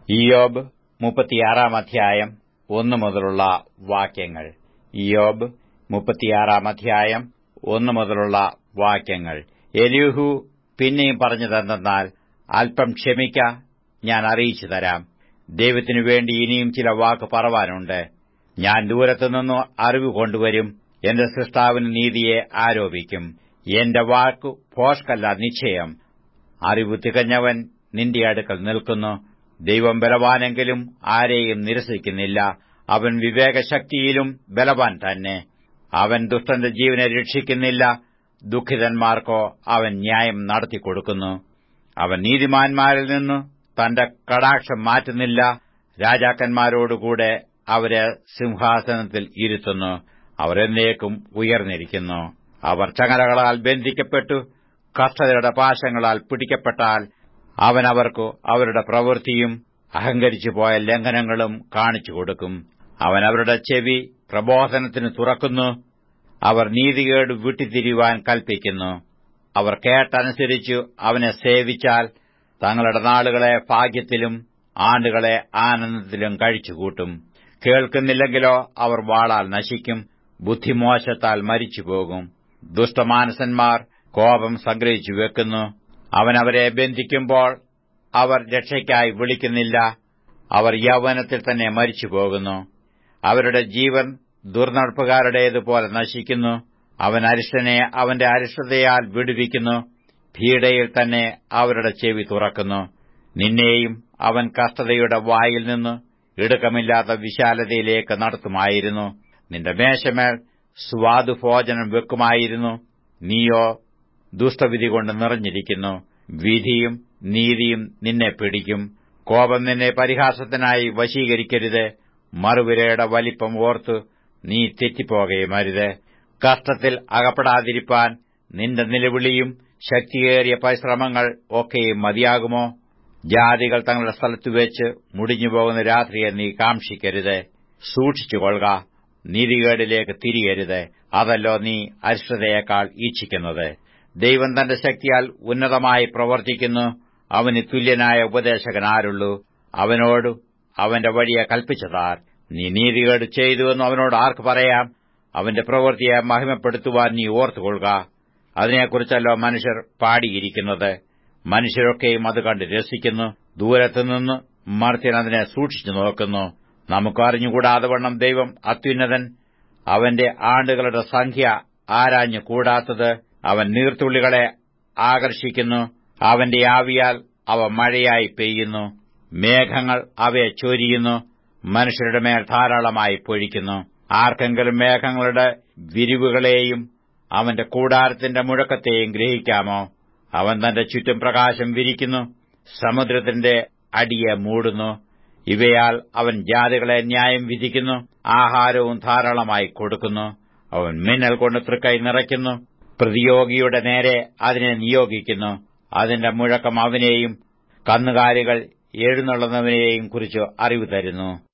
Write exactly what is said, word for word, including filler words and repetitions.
ഇയ്യോബ് മുപ്പത്തിയാറാം അധ്യായം ഒന്നു മുതലുള്ള വാക്യങ്ങൾ. ഇയ്യോബ് മുപ്പത്തിയാറാം അധ്യായം ഒന്നു മുതലുള്ള വാക്യങ്ങൾ. എലീഹു പിന്നെയും പറഞ്ഞതെന്തെന്നാൽ, അല്പം ക്ഷമിക്ക, ഞാൻ അറിയിച്ചു തരാം. ദൈവത്തിനു വേണ്ടി ഇനിയും ചില വാക്ക് പറവാനുണ്ട്. ഞാൻ ദൂരത്തുനിന്ന് അറിവ് കൊണ്ടുവരും, എന്റെ സൃഷ്ടാവിന് നീതിയെ ആരോപിക്കും. എന്റെ വാക്കു ഭോഷ്കല്ല, നിശ്ചയം. അറിവ് തികഞ്ഞവൻ നിന്റെ അടുക്കൽ നിൽക്കുന്നു. ദൈവം ബലവാനെങ്കിലും ആരെയും നിരസിക്കുന്നില്ല. അവൻ വിവേകശക്തിയിലും ബലവാൻ തന്നെ. അവൻ ദുഷ്ടന്റെ ജീവനെ രക്ഷിക്കുന്നില്ല, ദുഃഖിതന്മാർക്കോ അവൻ ന്യായം നടത്തിക്കൊടുക്കുന്നു. അവൻ നീതിമാന്മാരിൽ നിന്ന് തന്റെ കടാക്ഷം മാറ്റുന്നില്ല. രാജാക്കന്മാരോടുകൂടെ അവരെ സിംഹാസനത്തിൽ ഇരുത്തുന്നു. അവർ എന്നേക്കും ഉയർന്നിരിക്കുന്നു. അവർ ചങ്ങലകളാൽ ബന്ധിക്കപ്പെട്ടു കഷ്ടതയുടെ പാശങ്ങളാൽ പിടിക്കപ്പെട്ടാൽ അവൻ അവർക്ക് അവരുടെ പ്രവൃത്തിയും അഹങ്കരിച്ചുപോയ ലംഘനങ്ങളും കാണിച്ചു കൊടുക്കും. അവൻ അവരുടെ ചെവി പ്രബോധനത്തിന് തുറക്കുന്നു. അവർ നീതികേട് വിട്ടുതിരിയുവാൻ കൽപ്പിക്കുന്നു. അവർ കേട്ടനുസരിച്ചു അവനെ സേവിച്ചാൽ തങ്ങളുടെ നാളുകളെ ഭാഗ്യത്തിലും ആണ്ടുകളെ ആനന്ദത്തിലും കഴിച്ചുകൂട്ടും. കേൾക്കുന്നില്ലെങ്കിലോ അവർ വാളാൽ നശിക്കും, ബുദ്ധിമോശത്താൽ മരിച്ചുപോകും. ദുഷ്ടമാനസന്മാർ കോപം സംഗ്രഹിച്ചു വെക്കുന്നു. അവൻ അവരെ ബന്ധിക്കുമ്പോൾ അവർ രക്ഷയ്ക്കായി വിളിക്കുന്നില്ല. അവർ യൗവനത്തിൽ തന്നെ മരിച്ചുപോകുന്നു. അവരുടെ ജീവൻ ദുർനടപ്പുകാരുടേതുപോലെ നശിക്കുന്നു. അവൻ അരിഷ്ടനെ അവന്റെ അരിഷ്ടതയാൽ വിടുവിക്കുന്നു. പീഡയിൽ തന്നെ അവരുടെ ചെവി തുറക്കുന്നു. നിന്നെയും അവൻ കഷ്ടതയുടെ വായിൽ നിന്ന് ഇടുക്കമില്ലാത്ത വിശാലതയിലേക്ക് നടത്തുമായിരുന്നു. നിന്റെ മേശമേൽ സ്വാദുഭോജനം വെക്കുമായിരുന്നു. നീയോ ദുഷ്ടവിധി കൊണ്ട് നിറഞ്ഞിരിക്കുന്നു. വിധിയും നീതിയും നിന്നെ പിടിക്കും. കോപം നിന്നെ പരിഹാസത്തിനായി വശീകരിക്കരുത്. മറുവിരയുടെ വലിപ്പം ഓർത്ത് നീ തെറ്റിപ്പോകുകയുമരുത്. കഷ്ടത്തിൽ അകപ്പെടാതിരിപ്പാൻ നിന്റെ നിലവിളിയും ശക്തിയേറിയ പരിശ്രമങ്ങൾ ഒക്കെയും മതിയാകുമോ? ജാതികൾ തങ്ങളുടെ സ്ഥലത്തുവെച്ച് മുടിഞ്ഞുപോകുന്ന രാത്രിയെ നീ കാക്ഷിക്കരുത്. സൂക്ഷിച്ചുകൊള്ളുക, നീതികേടിലേക്ക് തിരിയരുത്. അതല്ലോ നീ അരിഷ്ടതയേക്കാൾ ഈച്ഛിക്കുന്നത്. ദൈവം തന്റെ ശക്തിയാൽ ഉന്നതമായി പ്രവർത്തിക്കുന്നു. അവന് തുല്യനായ ഉപദേശകൻ ആരുള്ളൂ? അവനോട് അവന്റെ വഴിയെ കൽപ്പിച്ചതാർ? നീ നീതികേട് ചെയ്തുവെന്ന് അവനോട് ആർക്ക് പറയാം? അവന്റെ പ്രവൃത്തിയെ മഹിമപ്പെടുത്തുവാൻ നീ ഓർത്തുകൊള്ളുക. അതിനെക്കുറിച്ചല്ലോ മനുഷ്യർ പാടിയിരിക്കുന്നത്. മനുഷ്യരൊക്കെയും അത് കണ്ട് രസിക്കുന്നു. ദൂരത്തുനിന്ന് മർത്യൻ അതിനെ സൂക്ഷിച്ചു നോക്കുന്നു. നമുക്ക് അറിഞ്ഞുകൂടാതെ വണ്ണം ദൈവം അത്യുന്നതൻ. അവന്റെ ആണ്ടുകളുടെ സംഖ്യ ആരാഞ്ഞു കൂടാത്തത്. അവൻ നീർത്തുള്ളികളെ ആകർഷിക്കുന്നു. അവന്റെ ആവിയാൽ അവ മഴയായി പെയ്യുന്നു. മേഘങ്ങൾ അവയെ ചൊരിയുന്നു. മനുഷ്യരുടെ മേൽ ധാരാളമായി പൊഴിക്കുന്നു. ആർക്കെങ്കിലും മേഘങ്ങളുടെ വിരിവുകളെയും അവന്റെ കൂടാരത്തിന്റെ മുഴക്കത്തെയും ഗ്രഹിക്കാമോ? അവൻ തന്റെ ചുറ്റും പ്രകാശം വിരിക്കുന്നു, സമുദ്രത്തിന്റെ അടിയെ മൂടുന്നു. ഇവയാൽ അവൻ ജാതികളെ ന്യായം വിധിക്കുന്നു, ആഹാരവും ധാരാളമായി കൊടുക്കുന്നു. അവൻ മിന്നൽ കൊണ്ട് തൃക്കൈ നിറയ്ക്കുന്നു, പ്രതിയോഗിയുടെ നേരെ അതിനെ നിയോഗിക്കുന്നു. അതിന്റെ മുഴക്കം അവനെയും കന്നുകാലികൾ എഴുന്നള്ളുന്നവനെയും കുറിച്ച് അറിവ് തരുന്നു.